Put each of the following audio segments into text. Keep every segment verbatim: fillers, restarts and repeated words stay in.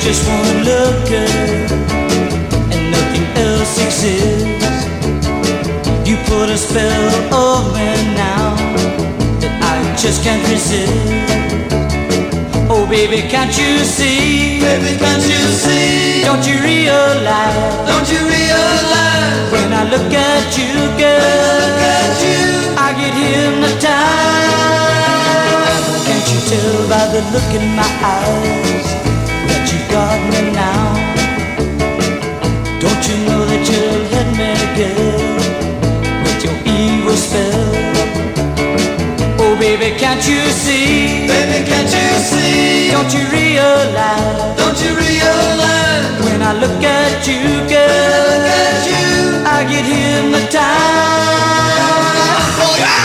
just one look, girl, and nothing else exists. You put a spell over me now that I just can't resist. Oh baby, can't you see? Baby, can't you see? Don't you realize? Don't you realize? When I look at you, girl, when I look at you, I get hypnotized. Can't you tell by the look in my eyes that you got me now? Don't you know that you'll hit me, girl, with your evil spell? Oh baby, can't you see? Baby, can't you see? Don't you realize? Don't you realize? When I look at you, girl, when I look at you, I get hypnotized. Oh yeah!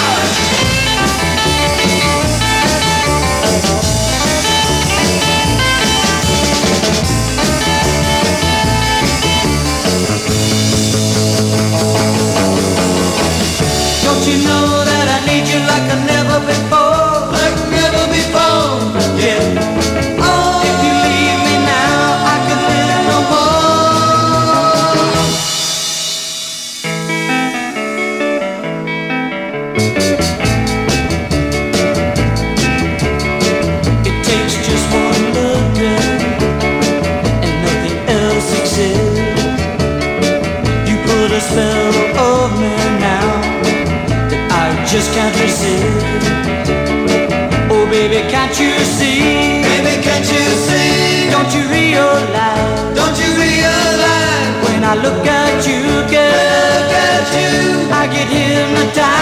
Don't you know that I need you like I never before? Like never before, yeah. Oh, if you leave me now, I can live no more. It takes just one look, girl, and nothing else exists. You put a spell over me now that I just can't resist. Oh baby, can't you see? Baby, can't you see? Don't you realize? Don't you realize? When I look at you, girl, when I look at you, I get hypnotized.